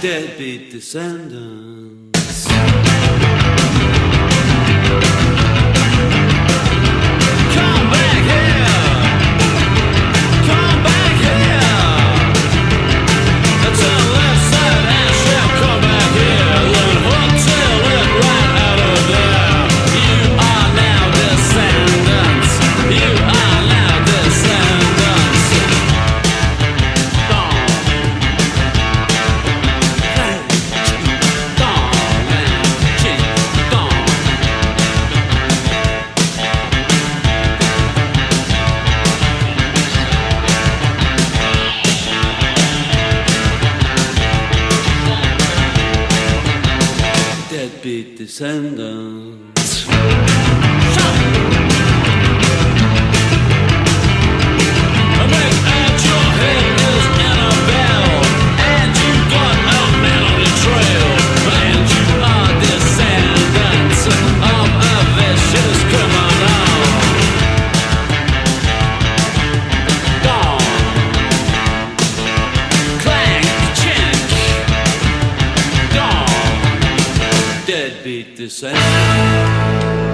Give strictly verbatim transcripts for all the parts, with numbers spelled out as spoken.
Deadbeat descendants. Come back here. Come back here. Turn left side and shall come back here. Then hotel it right out of there. You are now descendants. You are now descendants. Dawn. Dawn and cheek. Dawn. Deadbeat descendants. A big at your head is Annabelle, and you got a man on your trail, and you are descendants of a vicious criminal. Dawn. Clank, chink. Dawn. Deadbeat descendants.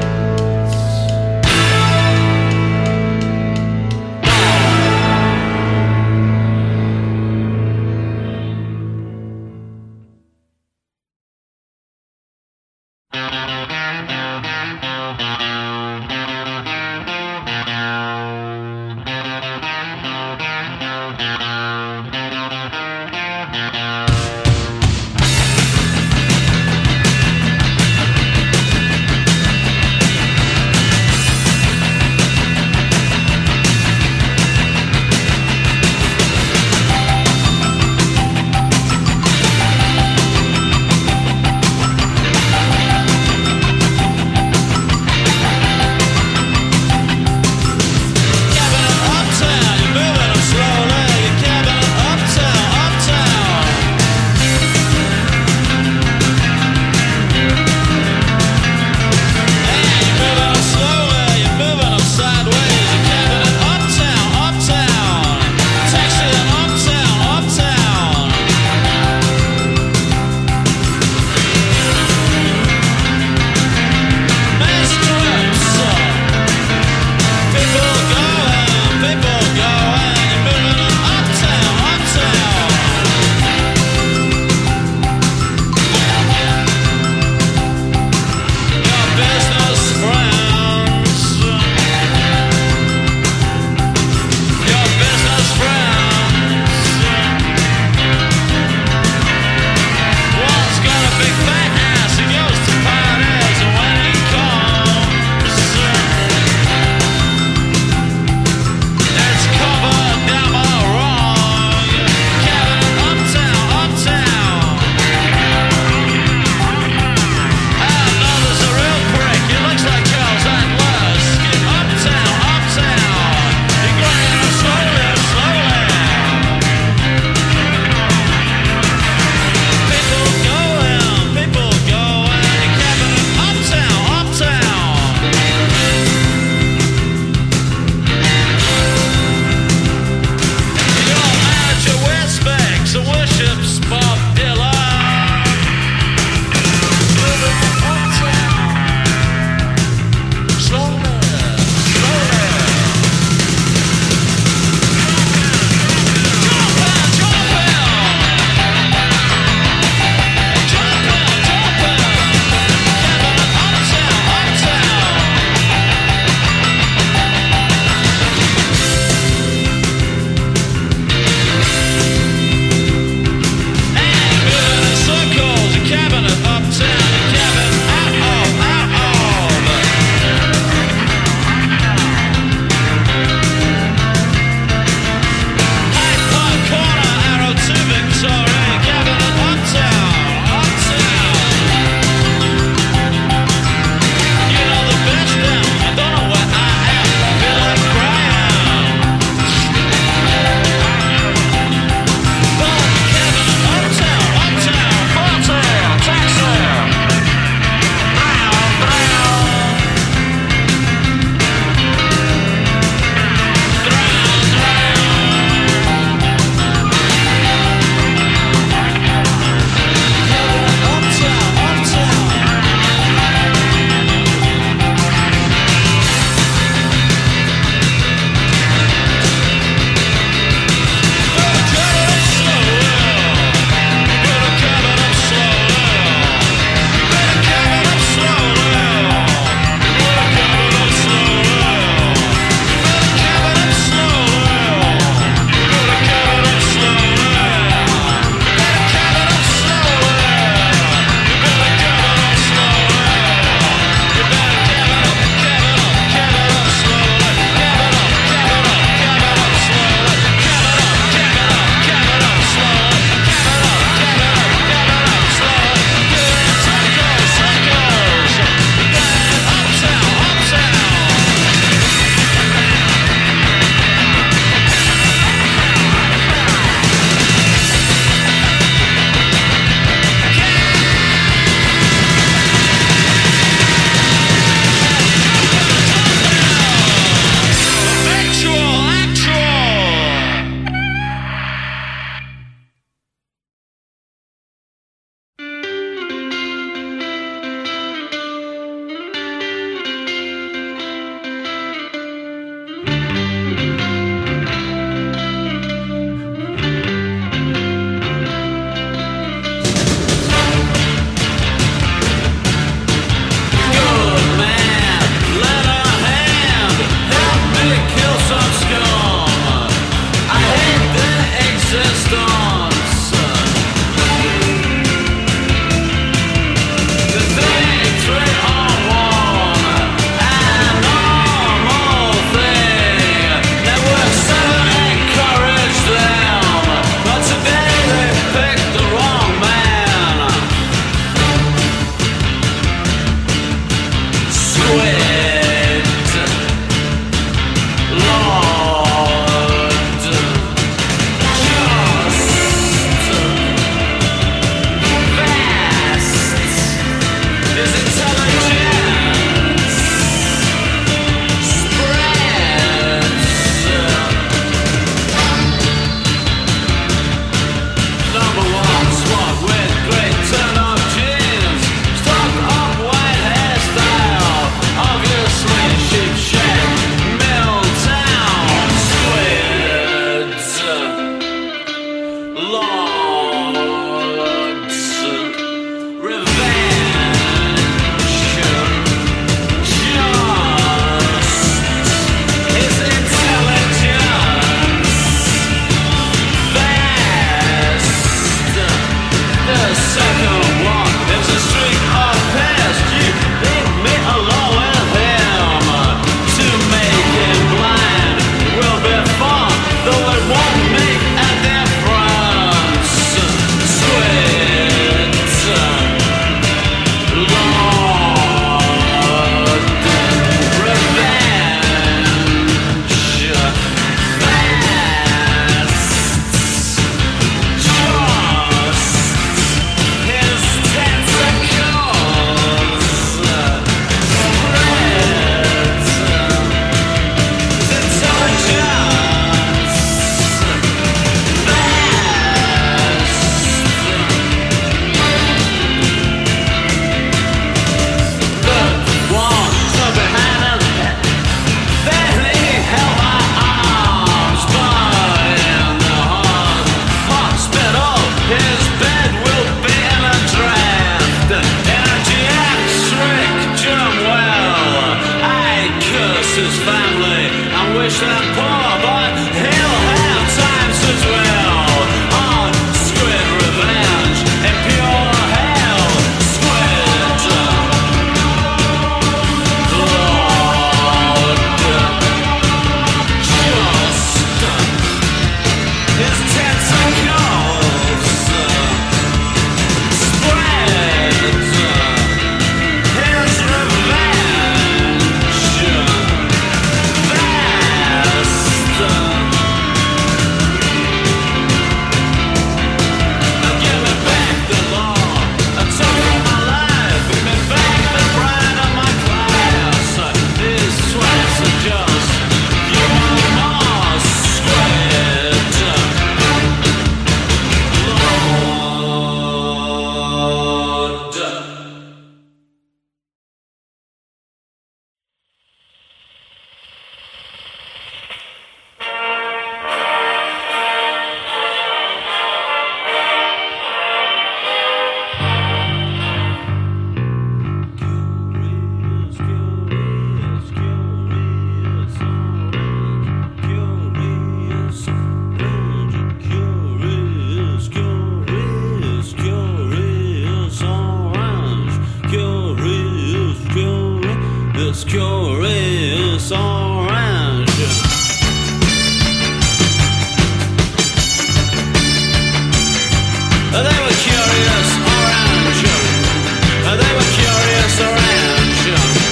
They were curious orange. They were curious orange.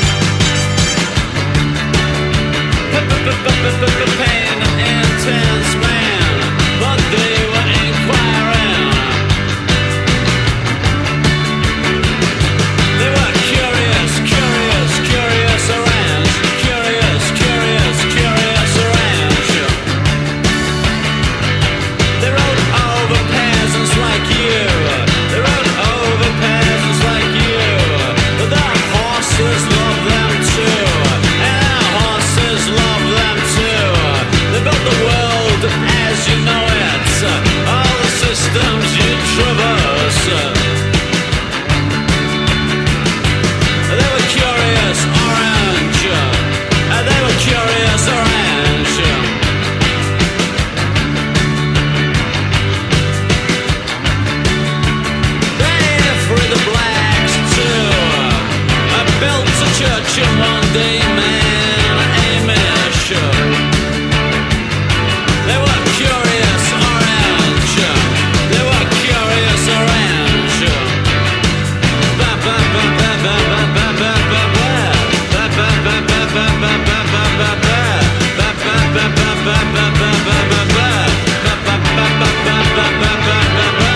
Pain and intense man, but they were inquiring. They were curious, curious, curious orange. Curious, curious, curious orange. They rode over peasants like you. They rode over peasants like you. But their horses love them too. And our horses love them too. They built the world as you know it. All the systems you traverse. They were curious orange. They were curious orange. They free the blacks too. I built a church in one day, man. Amish. They were curious orange. They were curious orange. Ba ba ba ba ba ba ba ba ba ba. Ba ba ba ba ba ba ba ba ba ba. Ba ba ba ba ba ba ba ba ba ba. Ba ba ba ba ba ba ba ba ba ba.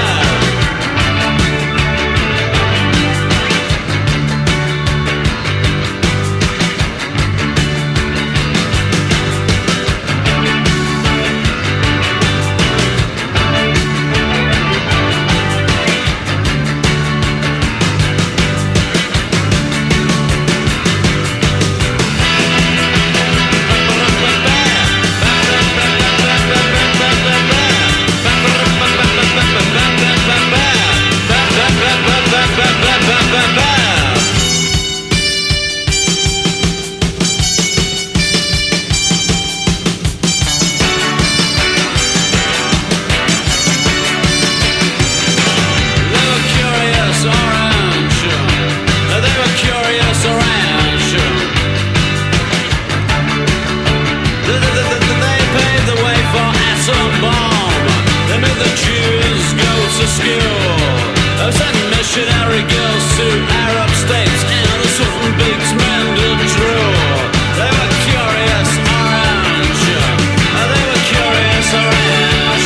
Missionary girls to Arab states and the Sultan Big's men to drill. They were curious orange. They were curious orange.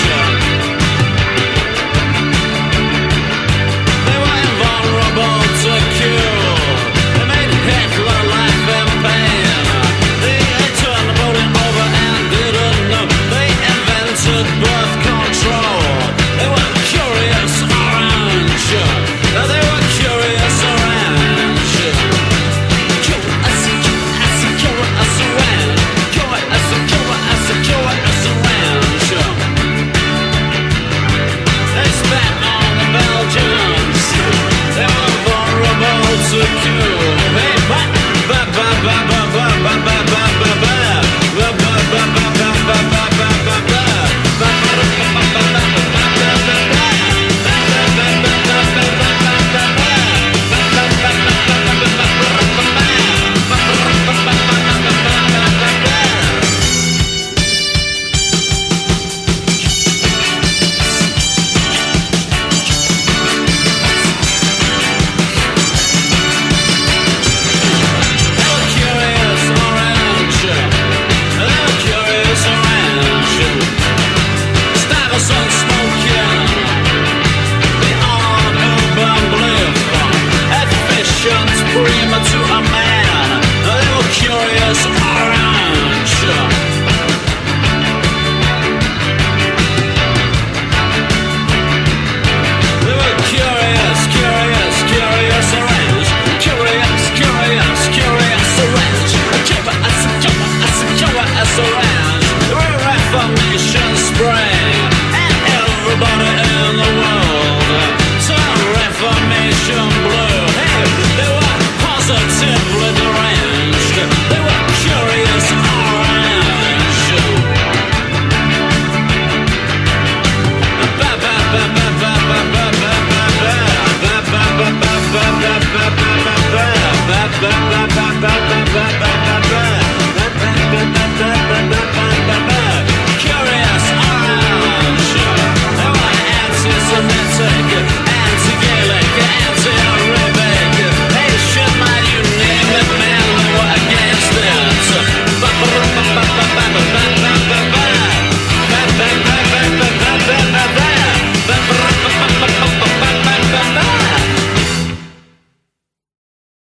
They were invulnerable to kill. They made Hitler laugh in pain. They turned the bullet over and didn't know. They invented birth control. They were curious orange. They were curious orange. Curious, curious, curious orange. Curious, curious, curious orange. They spat on the Belgians. They were vulnerable to